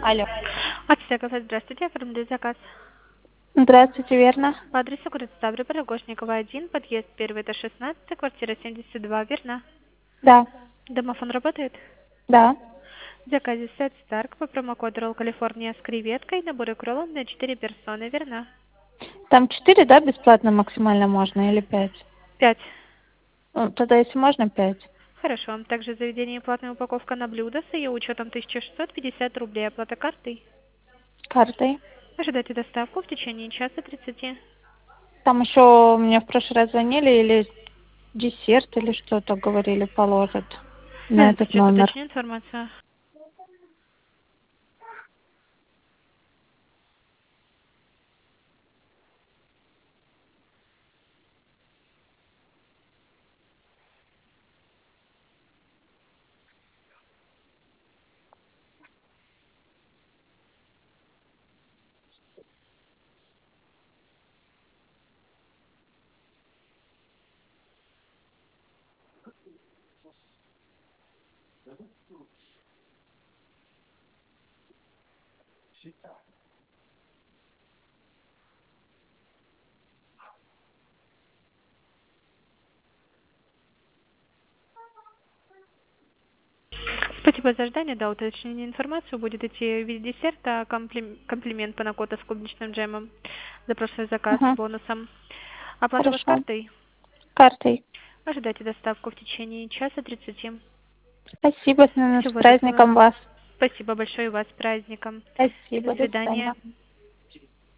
Алло. Аптека, здравствуйте, оформляю заказ. Здравствуйте, верно? По адресу город Ставрополь, Рогожникова, 1, подъезд 1, этаж 16, квартира 72, верно? Да, Домофон работает? да. В заказе сет Старк по промокоду Roll California с креветкой, набор икролов на 4 персоны, верно? Там 4, да, бесплатно максимально можно или 5? 5. Ну, тогда если можно 5. Хорошо. Также в заведении платная упаковка на блюдо с ее учетом 1650 рублей. Оплата картой. Картой. Ожидайте доставку в течение часа 30. Там еще мне в прошлый раз звонили или десерт или что-то говорили положат на этот Сейчас номер. уточню информацию. Спасибо за ожидание. Да, уточнение информации будет идти в виде десерта, комплимент панакота с клубничным джемом. За прошлый заказ с Угу. бонусом. Оплата у вас Хорошо. картой? Картой. Ожидайте доставку в течение часа 30. Спасибо, с Всего доброго. праздником вас. Спасибо большое и вас с праздником. До Спасибо, до свидания. свидания.